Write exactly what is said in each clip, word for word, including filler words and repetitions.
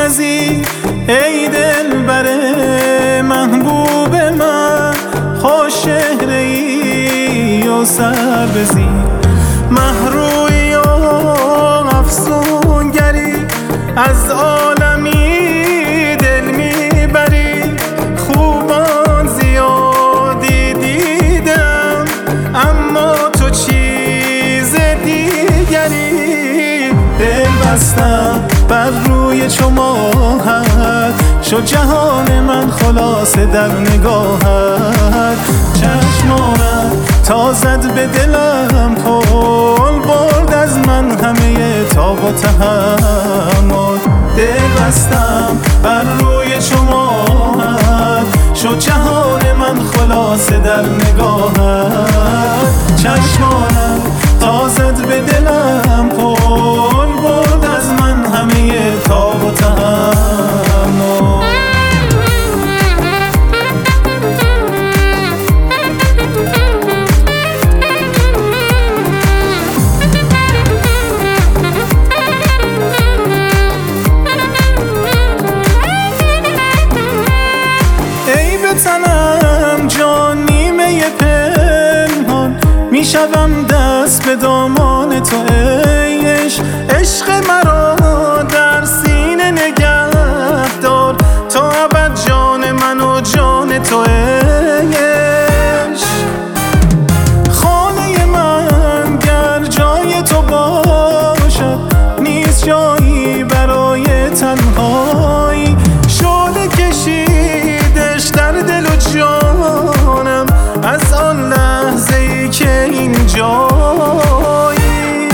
ندی ای دلبر محبوب من، خوش چهره ای و سر بزی، محروی و افسونگری، از عالمی دل میبری. خوبان زیادی دیدم اما تو چیز دیگری. دل بستم بر روی چو ماهت، شد جهان من خلاصه در نگاهت. چشمانت تا زد به دلم پل، برد از من همه تاب و تحمل. دل بستم بر روی چو ماهت، شد جهان من خلاصه در نگاهت. چشمانت تا زد به دلم پل، برد از من همه تاب و تحمل. تنم جان نیمه پنهان، میشوم دست به دامان تو ای عشق. عشق مرا در سینه نگه دار، تا ابد جان من و جان تو ای عشق. خانه من گر جای تو باشد، نیست جایی برای تنهایی. شعله کشیدش در دل و جانم، از آن لحظه ای که اینجایی.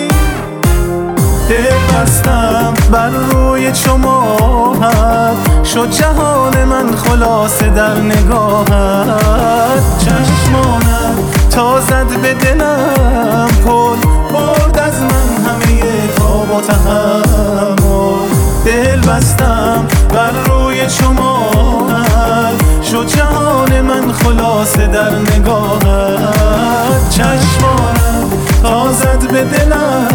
دل بستم بر روی چو ماهت، شد جهان من خلاصه در نگاهت. چشمانت تا زد به دلم پل، برد از من همه تاب و تحمل. دل بستم بر روی چو ماهت، شد جهان من خلاصه در نگاهت. چشمانت تا زد به دلم